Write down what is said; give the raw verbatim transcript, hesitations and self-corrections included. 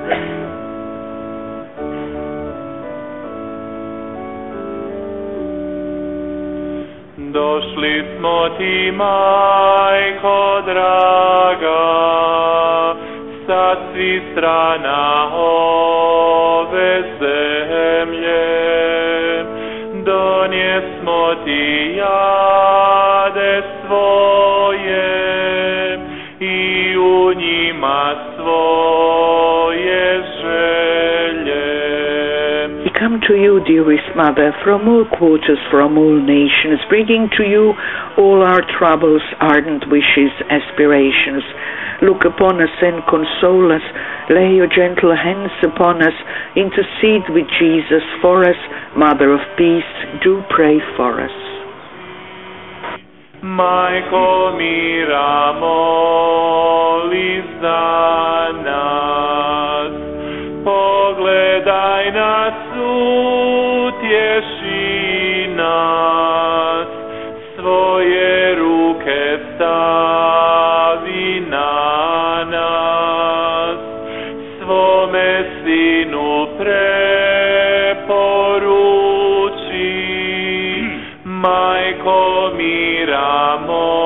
Došli smo ti, majko draga, sa svih strana ove zemlje. Donjesmo ti jade svoje i u njima svoje želje. We come to you, dearest Mother, from all quarters, from all nations, bringing to you all our troubles, ardent wishes, aspirations. Look upon us and console us. Lay your gentle hands upon us. Intercede with Jesus for us. Mother of peace, do pray for us. Majko mira, moli za nas. Pogledaj nas, utješi nas. Svoje ruke stavi na nas. Svome Sinu preporuči. Majko mira, moli